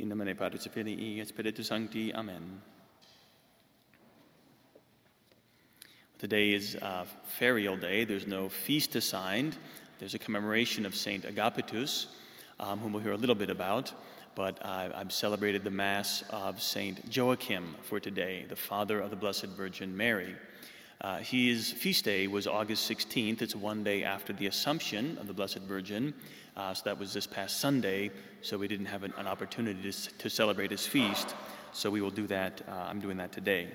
In nomine Patris et Filii et Spiritus Sancti. Amen. Today is Ferial Day. There's no feast assigned. There's a commemoration of Saint Agapetus, whom we'll hear a little bit about. But I've celebrated the Mass of Saint Joachim for today, the father of the Blessed Virgin Mary. His feast day was August 16th. It's one day after the Assumption of the Blessed Virgin. So that was this past Sunday, so we didn't have an opportunity to celebrate his feast. So we will do that. I'm doing that today.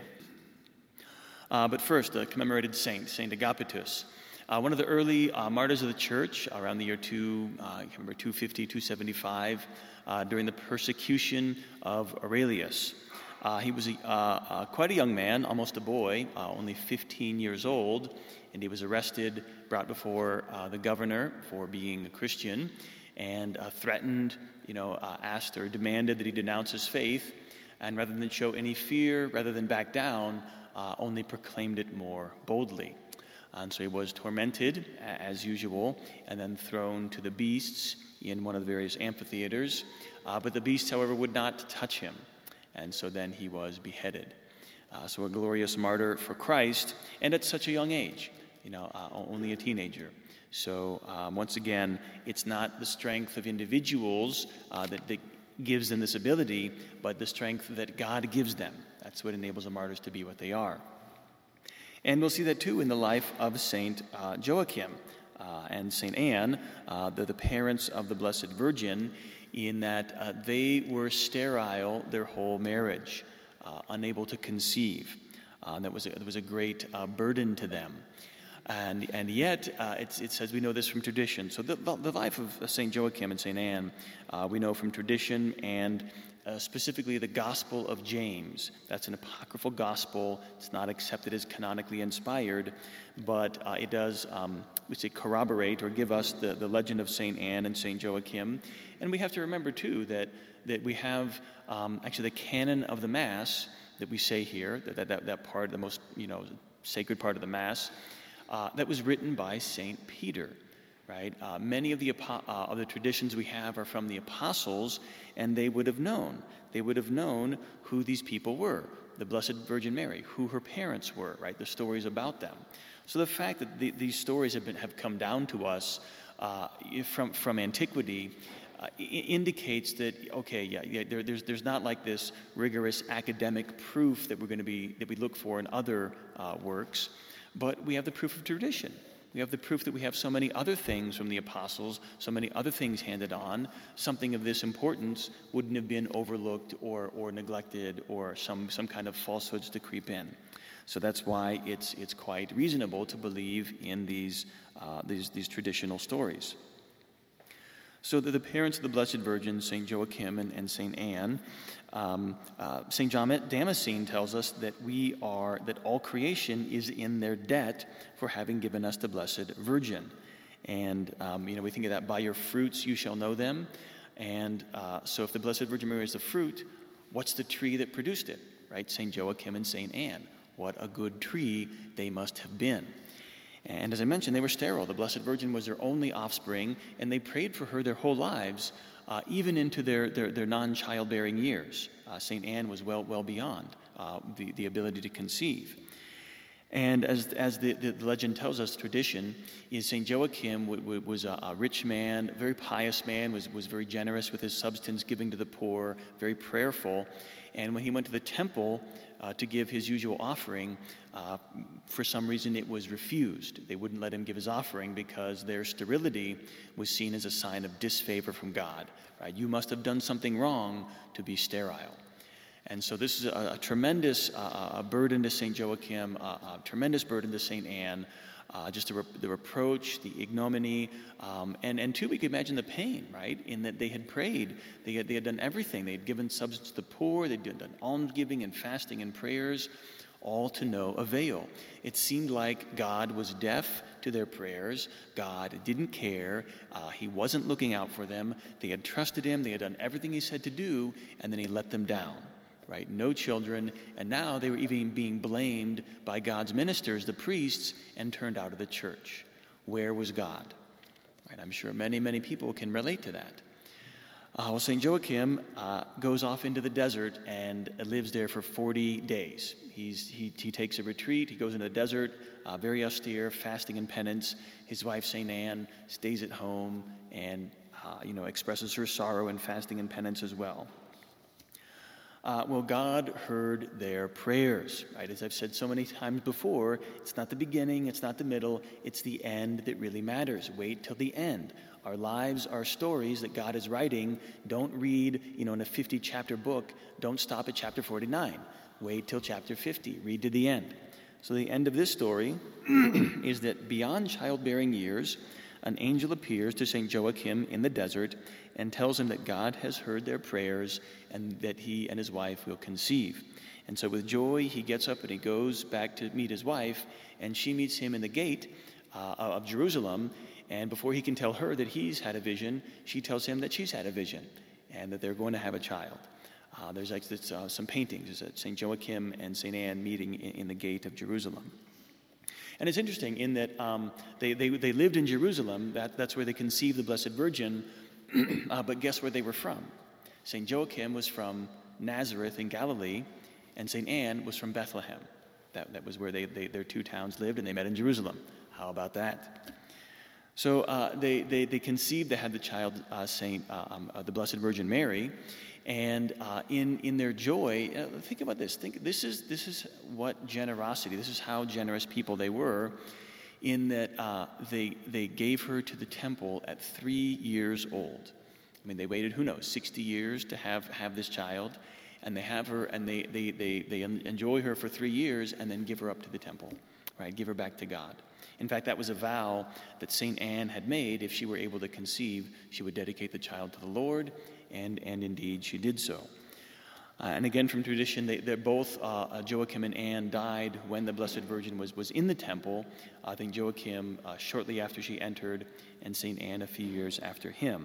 But first, the commemorated saint, Saint Agapetus. One of the early martyrs of the church around the year 250, 275, during the persecution of Aurelius. He was quite a young man, almost a boy, only 15 years old, and he was arrested, brought before the governor for being a Christian, and threatened, asked or demanded that he denounce his faith, and rather than show any fear, rather than back down, only proclaimed it more boldly. And so he was tormented, as usual, and then thrown to the beasts in one of the various amphitheaters. But the beasts, however, would not touch him. And so then he was beheaded. So a glorious martyr for Christ, and at such a young age, only a teenager. So once again, it's not the strength of individuals that gives them this ability, but the strength that God gives them. That's what enables the martyrs to be what they are. And we'll see that too in the life of Saint Joachim and Saint Anne, the parents of the Blessed Virgin, in that they were sterile their whole marriage, unable to conceive. That was a great burden to them. And yet, it says we know this from tradition. So the life of St. Joachim and St. Anne, we know from tradition, and specifically the Gospel of James. That's an apocryphal gospel. It's not accepted as canonically inspired, but it does, we say, corroborate or give us the legend of St. Anne and St. Joachim. And we have to remember, too, that we have actually the canon of the Mass that we say here, that part, the most sacred part of the Mass, that was written by St. Peter, right? Many of the traditions we have are from the apostles, and they would have known. They would have known who these people were, the Blessed Virgin Mary, who her parents were, right? The stories about them. So the fact that these stories have come down to us from antiquity indicates that, there's not like this rigorous academic proof that we look for in other works. But we have the proof of tradition. We have the proof that we have so many other things from the apostles, so many other things handed on. Something of this importance wouldn't have been overlooked or neglected, or some kind of falsehoods to creep in. So that's why it's quite reasonable to believe in these traditional stories. So the parents of the Blessed Virgin, St. Joachim and St. Anne, St. John Damascene tells us that all creation is in their debt for having given us the Blessed Virgin. And, we think of that, by your fruits you shall know them. And so if the Blessed Virgin Mary is the fruit, what's the tree that produced it, right? St. Joachim and St. Anne. What a good tree they must have been. And as I mentioned, they were sterile. The Blessed Virgin was their only offspring, and they prayed for her their whole lives, even into their non-childbearing years. St. Anne was well beyond the ability to conceive. And as the legend tells us, tradition, is St. Joachim was a rich man, very pious man, was very generous with his substance, giving to the poor, very prayerful. And when he went to the temple to give his usual offering, for some reason it was refused. They wouldn't let him give his offering because their sterility was seen as a sign of disfavor from God. Right? You must have done something wrong to be sterile. And so this is a tremendous burden to St. Joachim, a tremendous burden to St. Anne, just the reproach, the ignominy, and too, we could imagine the pain, right, in that they had prayed. They had done everything. They had given substance to the poor. They'd done almsgiving and fasting and prayers, all to no avail. It seemed like God was deaf to their prayers. God didn't care. He wasn't looking out for them. They had trusted him. They had done everything he said to do, and then he let them down. Right? No children, and now they were even being blamed by God's ministers, the priests, and turned out of the church. Where was God? Right? I'm sure many people can relate to that. St. Joachim goes off into the desert and lives there for 40 days. He takes a retreat. He goes into the desert, very austere, fasting and penance. His wife, St. Anne, stays at home and expresses her sorrow in fasting and penance as well. God heard their prayers, right? As I've said so many times before, it's not the beginning, it's not the middle, it's the end that really matters. Wait till the end. Our lives are stories that God is writing. Don't read, in a 50-chapter book. Don't stop at chapter 49. Wait till chapter 50. Read to the end. So the end of this story is that beyond childbearing years, an angel appears to St. Joachim in the desert and tells him that God has heard their prayers and that he and his wife will conceive. And so with joy, he gets up and he goes back to meet his wife, and she meets him in the gate of Jerusalem. And before he can tell her that he's had a vision, she tells him that she's had a vision and that they're going to have a child. There's some paintings. There's St. Joachim and St. Anne meeting in the gate of Jerusalem. And it's interesting in that they lived in Jerusalem. That's where they conceived the Blessed Virgin. But guess where they were from? St. Joachim was from Nazareth in Galilee, and St. Anne was from Bethlehem. That was where their two towns lived, and they met in Jerusalem. How about that? So they conceived, they had the child, the Blessed Virgin Mary, and in their joy, think about this. This is what generosity. This is how generous people they were, in that they gave her to the temple at 3 years old. I mean, they waited 60 years to have this child, and they have her, and they enjoy her for 3 years, and then give her up to the temple, right? Give her back to God. In fact, that was a vow that St. Anne had made. If she were able to conceive, she would dedicate the child to the Lord, and indeed she did so. And again, from tradition, they're both, Joachim and Anne, died when the Blessed Virgin was in the temple. I think Joachim shortly after she entered, and St. Anne a few years after him.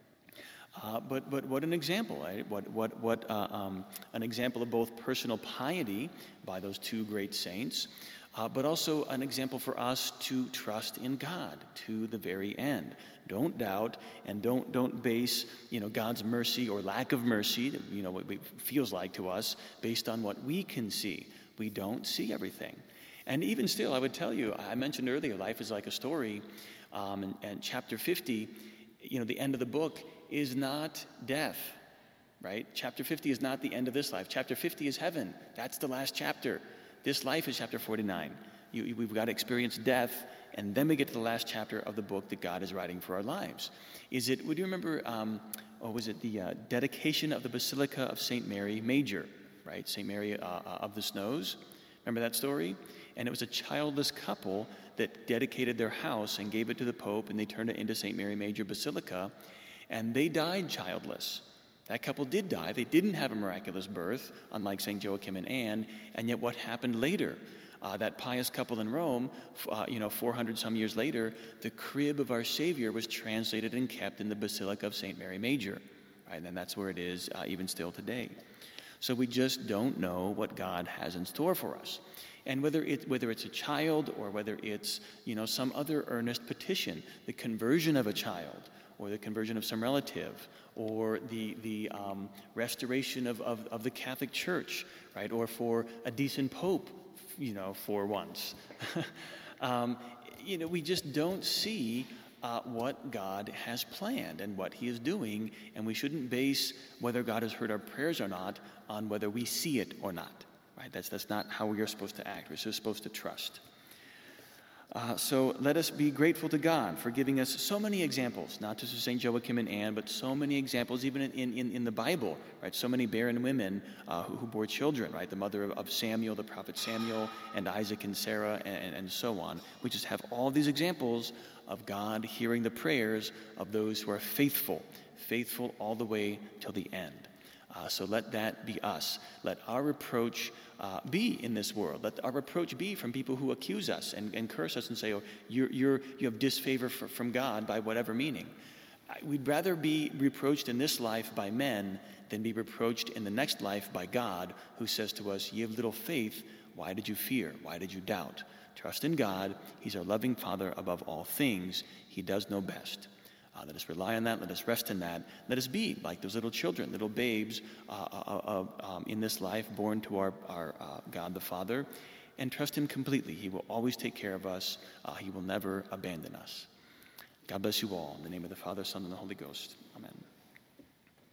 But what an example, right? What an example of both personal piety by those two great saints, but also an example for us to trust in God to the very end. Don't doubt, and don't base God's mercy or lack of mercy, what it feels like to us, based on what we can see. We don't see everything. And even still, I would tell you, I mentioned earlier, life is like a story, and chapter 50, the end of the book is not death, right? Chapter 50 is not the end of this life. Chapter 50 is heaven. That's the last chapter. This life is chapter 49. We've got to experience death, and then we get to the last chapter of the book that God is writing for our lives. Would you remember, was it the dedication of the Basilica of St. Mary Major, right? St. Mary of the Snows. Remember that story? And it was a childless couple that dedicated their house and gave it to the Pope, and they turned it into St. Mary Major Basilica, and they died childless. That couple did die. They didn't have a miraculous birth, unlike St. Joachim and Anne, and yet what happened later? That pious couple in Rome, 400 some years later, the crib of our Savior was translated and kept in the Basilica of St. Mary Major, right? And that's where it is even still today. So we just don't know what God has in store for us. And whether it's a child or whether it's some other earnest petition, the conversion of a child, or the conversion of some relative, or the restoration of the Catholic Church, right? Or for a decent pope, for once. We just don't see what God has planned and what he is doing, and we shouldn't base whether God has heard our prayers or not on whether we see it or not, right? That's not how we are supposed to act. We're just supposed to trust. So let us be grateful to God for giving us so many examples, not just of St. Joachim and Anne, but so many examples even in the Bible, right? So many barren women who bore children, right? The mother of Samuel, the prophet Samuel, and Isaac and Sarah, and so on. We just have all these examples of God hearing the prayers of those who are faithful all the way till the end. So let that be us. Let our reproach be in this world. Let our reproach be from people who accuse us and curse us and say, "Oh, you have disfavor from God by whatever meaning." We'd rather be reproached in this life by men than be reproached in the next life by God, who says to us, "Ye have little faith. Why did you fear? Why did you doubt?" Trust in God. He's our loving Father above all things. He does know best. Let us rely on that. Let us rest in that. Let us be like those little children, little babes in this life, born to our God the Father, and trust him completely. He will always take care of us. He will never abandon us. God bless you all. In the name of the Father, Son, and the Holy Ghost. Amen.